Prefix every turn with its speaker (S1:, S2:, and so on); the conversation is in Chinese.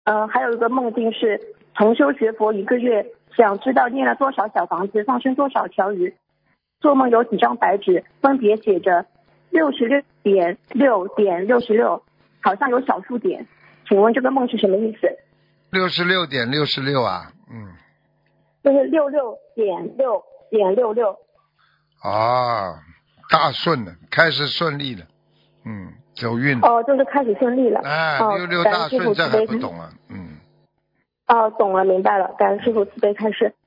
S1: 还有一个梦境是重修学佛1个月，想知道念了多少小房子，放生多少条鱼。做梦有几张白纸，分别写着66.6.66，好像有小数点。请问这个梦是什么意思
S2: 66.66啊，
S1: 就是66.6.66。
S2: 大顺了，开始顺利了，走运。
S1: 就是开始顺利了。
S2: 66大顺，这还不懂啊？
S1: 懂了，明白了，感恩师傅慈悲开示。